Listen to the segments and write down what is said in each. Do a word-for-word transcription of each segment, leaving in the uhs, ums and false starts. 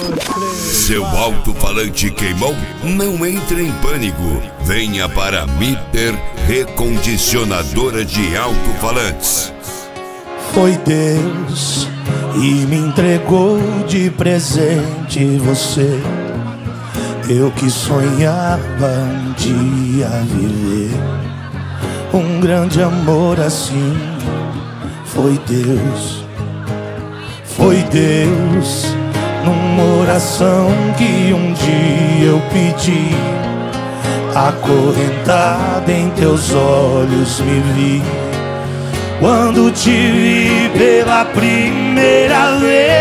Seu alto-falante queimou? Não entre em pânico. Venha para a Mitter Recondicionadora de Alto-Falantes. Foi Deus e me entregou de presente você. Eu que sonhava um dia viver um grande amor assim. Foi Deus, foi Deus, numa oração que um dia eu pedi. Acorrentada em teus olhos me vi, quando te vi pela primeira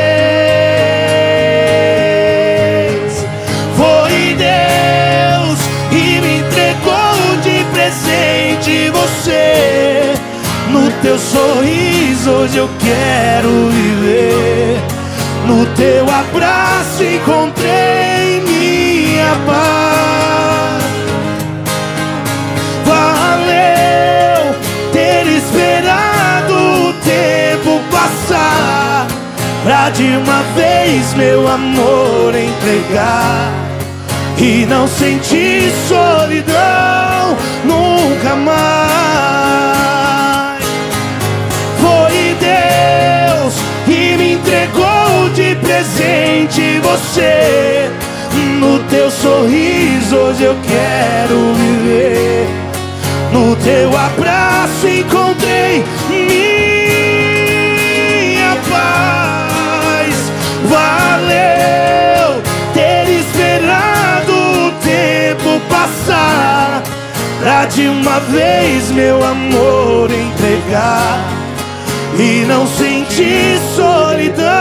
vez. Foi Deus e me entregou de presente você. No teu sorriso hoje eu quero viver. No teu abraço encontrei minha paz. Valeu ter esperado o tempo passar, pra de uma vez meu amor entregar e não sentir solidão nunca mais. Foi Deus que me entregou de presente você. No teu sorriso hoje eu quero viver. No teu abraço encontrei minha paz. Valeu ter esperado o tempo passar, pra de uma vez meu amor entregar e não sentir solidão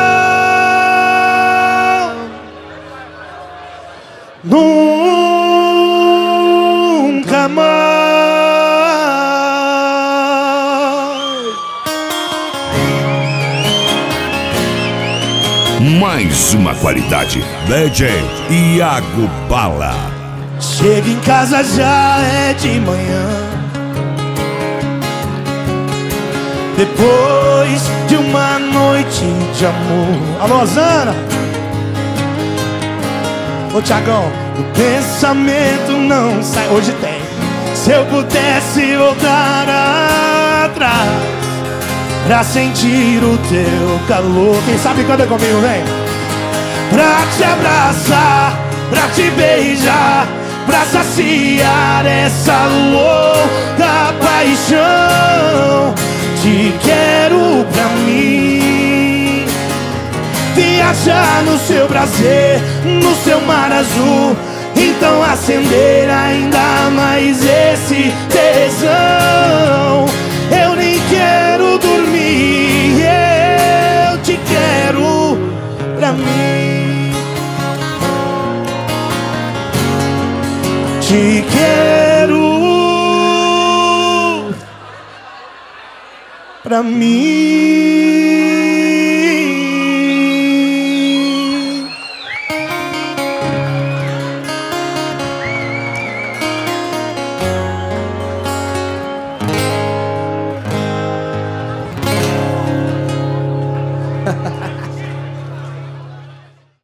nunca mais. Mais uma qualidade. D J Iago Bala. Chega em casa já é de manhã, depois de uma noite de amor. Alô, Zana. Ô, Thiagão, o pensamento não sai. Hoje tem. Se eu pudesse voltar atrás pra sentir o teu calor. Quem sabe canta comigo, vem. Pra te abraçar, pra te beijar, pra saciar essa louca paixão. Te quero pra mim, viajar no seu prazer, no seu mar azul. Então acender ainda mais esse tesão. Eu nem quero dormir, eu te quero pra mim. Te quero pra mim.